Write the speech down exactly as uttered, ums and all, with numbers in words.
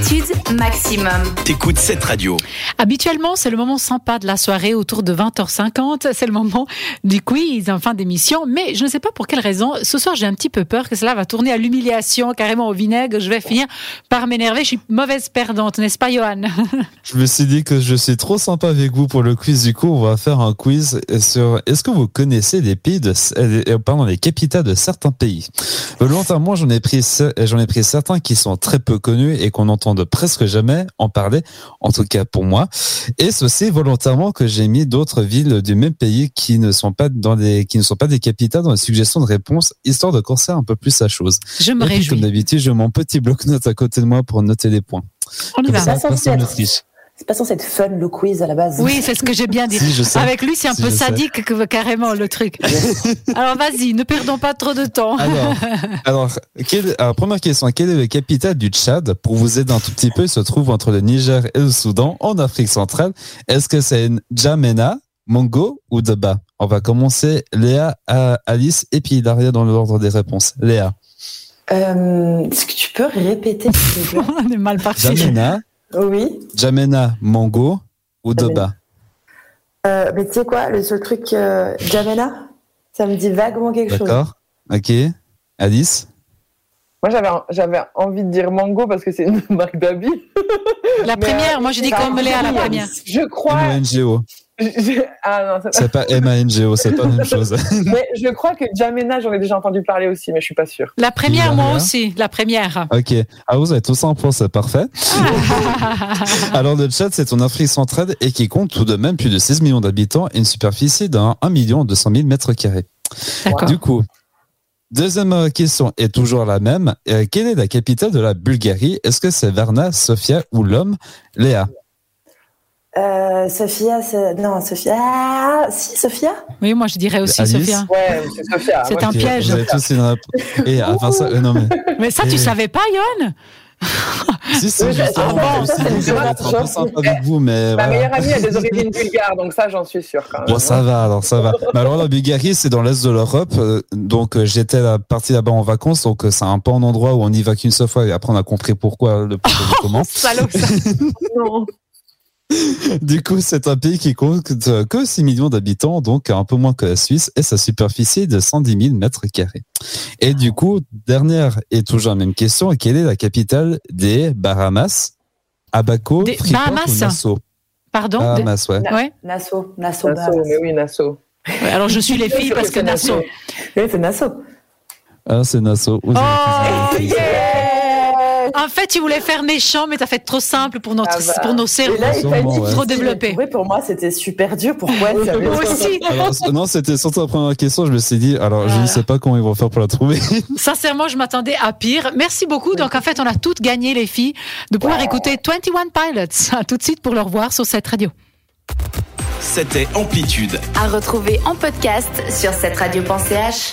Amplitude maximum. T'écoutes cette radio. Habituellement, c'est le moment sympa de la soirée autour de vingt heures cinquante. C'est le moment du quiz en fin d'émission. Mais je ne sais pas pour quelle raison. Ce soir, j'ai un petit peu peur que cela va tourner à l'humiliation, carrément au vinaigre. Je vais finir par m'énerver. Je suis mauvaise perdante, n'est-ce pas, Johan? Je me suis dit que je suis trop sympa avec vous pour le quiz. Du coup, on va faire un quiz sur est-ce que vous connaissez les pays de, pardon, les capitales de certains pays. Volontairement, j'en ai pris, j'en ai pris certains qui sont très peu connus et qu'on n'entend presque jamais en parler, en tout cas pour moi. Et c'est aussi volontairement que j'ai mis d'autres villes du même pays qui ne sont pas dans des, qui ne sont pas des capitales dans les suggestions de réponse, histoire de corser un peu plus la chose. Je me réjouis. Comme d'habitude, j'ai mon petit bloc-notes à côté de moi pour noter les points. On y va. Ça, personne ne triche. C'est pas censé être fun le quiz à la base. Oui, c'est ce que j'ai bien dit. Si, Avec lui, c'est un si, peu sadique que, carrément le truc. Alors vas-y, ne perdons pas trop de temps. Alors, alors, quelle, alors, première question, quelle est la capitale du Tchad? Pour vous aider un tout petit peu, il se trouve entre le Niger et le Soudan, en Afrique centrale. Est-ce que c'est N'Djamena, Mongo ou Deba? On va commencer Léa, Alice et puis Hilaria dans l'ordre des réponses. Léa. Euh, est-ce que tu peux répéter? On est mal parti. N'Djamena. Oui. N'Djamena, Mongo ou Deba? Euh, mais tu sais quoi, le seul truc, euh, N'Djamena, ça me dit vaguement quelque chose. D'accord. Ok. Alice? Moi, j'avais, j'avais envie de dire Mango parce que c'est une marque d'habits. La première, euh, moi j'ai dit comme Léa, la première. Je crois. M A N G O. Je... Ah non, c'est... c'est pas M A N G O, c'est pas la même chose. Mais je crois que N'Djamena, j'en ai déjà entendu parler aussi, mais je suis pas sûre. La première, moi aussi, la première. Ok. Ah, vous avez tous un point, c'est parfait. Alors, le Tchad, c'est en Afrique centrale et qui compte tout de même plus de seize millions d'habitants et une superficie d'un un million deux cent mille mètres carrés. D'accord. Du coup, deuxième question est toujours la même. Euh, quelle est la capitale de la Bulgarie? Est-ce que c'est Varna, Sofia ou Lom? Léa? Euh, Sofia, c'est... non, Sofia, ah, si, Sofia? Oui, moi je dirais aussi Alice? Sofia. Ouais, c'est Sofia. C'est ouais. un Okay, piège. Vous avez tous une réponse. Et enfin ça, euh, non mais. Mais ça, tu Et... savais pas, Johan? Si, si, Oui, justement, ah, je me suis dit, je vais être un peu sympa avec vous, mais. Ma voilà. meilleure amie a des origines bulgares, donc ça, j'en suis sûre quand même. Bon, ça va, alors ça va. Mais alors, la Bulgarie, c'est dans l'est de l'Europe. Euh, donc, euh, j'étais là, parti là-bas en vacances. Donc, euh, c'est un peu un endroit où on y va qu'une seule fois. Et après, on a compris pourquoi le pourquoi du comment. Salaud, ça. Non. Du coup, c'est un pays qui compte que six millions d'habitants, donc un peu moins que la Suisse, et sa superficie est de cent dix mille mètres carrés. Et du coup, dernière et toujours la même question, quelle est la capitale des Bahamas? Abaco, Des Freeport Bahamas. ou Nassau? Pardon? Bahamas, ouais. Na- Ouais. Nassau, Nassau, Nassau, Bahamas. mais oui, Nassau. Ouais, alors je suis les filles parce que Nassau. Oui, c'est Nassau. Ah, c'est Nassau. Vous avez Oh, raison. En fait, tu voulais faire méchant, mais t'as fait trop simple pour, notre, Ah bah. pour nos cerveaux. Et là, il t'a Sûrement, dit ouais. qu'il Trop était développé. trouvé. Pour moi, c'était super dur. Pourquoi elle savait Moi ça? aussi. Alors, non, c'était surtout la première question. Je me suis dit, alors, je ne Voilà. sais pas comment ils vont faire pour la trouver. Sincèrement, je m'attendais à pire. Merci beaucoup. Donc, en fait, on a toutes gagné, les filles, de pouvoir écouter vingt et un Pilots. À tout de suite pour le revoir sur cette radio. C'était Amplitude. À retrouver en podcast sur cette radio point c h.